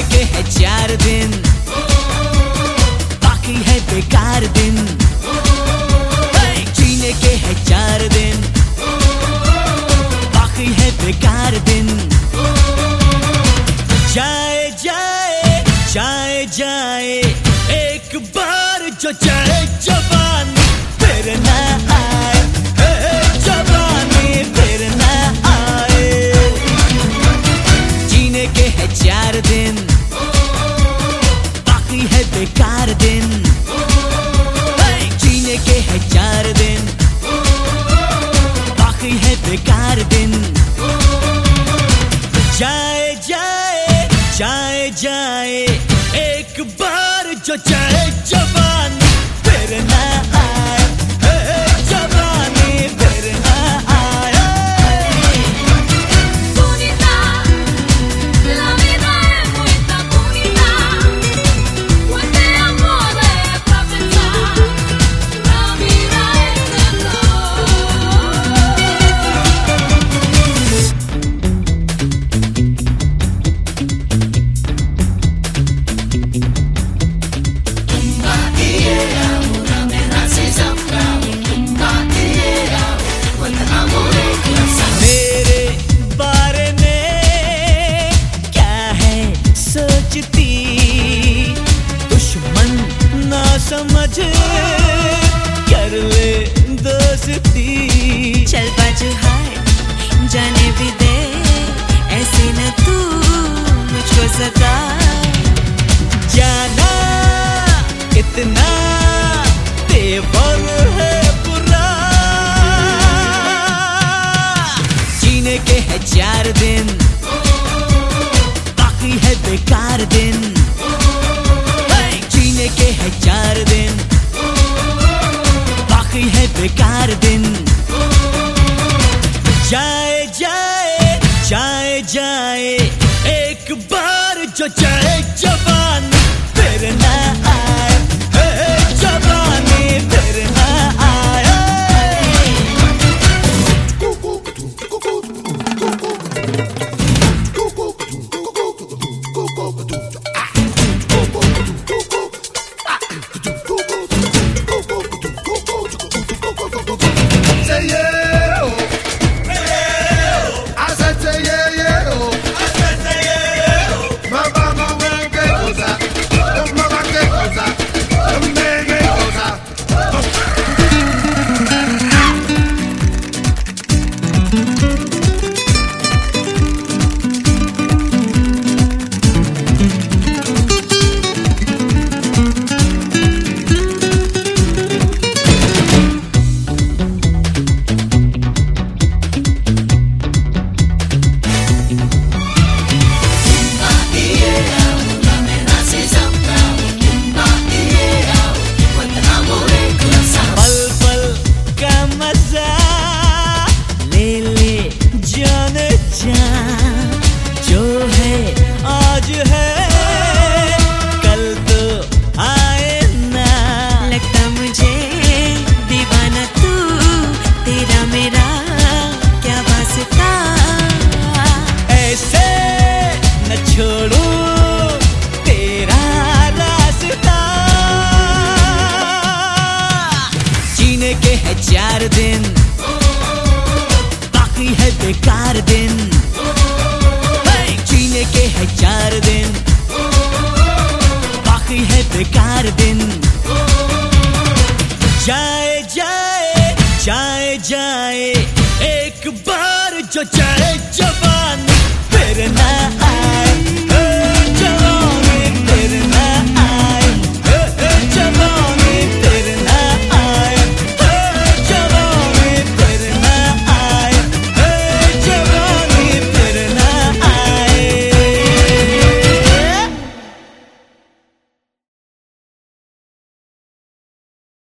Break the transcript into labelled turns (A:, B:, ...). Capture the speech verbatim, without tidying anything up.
A: के है चार दिन, बाकी है बेकार दिन। जीने के है चार दिन, बाकी है बेकार दिन। जाए जाए जाए जाए एक बार जो जाए जवानी फिर ना आए, जवानी फिर ना आए। जीने के है चार दिन, बाकी है बेकार दिन। जीने के है चार दिन, बाकी है बेकार दिन। जाए जाए जाए जाए एक बार जो जाए जवानी फिर ना आए, जवानी फिर ना आए।
B: Bonita, la vida es muy tan bonita, cueste amor para pensar, la vida es
A: मेरे बारे में क्या है सोचती, दुश्मन ना समझ कर ले दोस्ती।
C: चल बाजू हाय जाने भी दे, ऐसे न तू मुझको सता।
A: जाना कितना तेवर है बुरा। जीने के है चार दिन, बाकी है बेकार दिन। जीने के है चार दिन, बाकी है बेकार दिन। जाए जाए जाए जाए एक बार जो जाए जवानी फिर ना आए, जवानी फिर ना आए।
D: Say yeah, oh. I said say yeah, yeah, oh. Mamá, mamá, qué cosa. Mamá, qué cosa. Mamá, qué cosa.
A: पल पल का मजा ले ले जाने जा, जो है आज है कल तो आए ना।
C: लगता मुझे दीवाना तू, तेरा मेरा क्या वास्ता।
A: ऐसे न छोड़ू तेरा रास्ता। जीने के है चार दिन, बाकी है बेकार दिन। जीने के है चार दिन, बाकी है बेकार दिन। जाए जाए जाए जाए एक बार जो जाए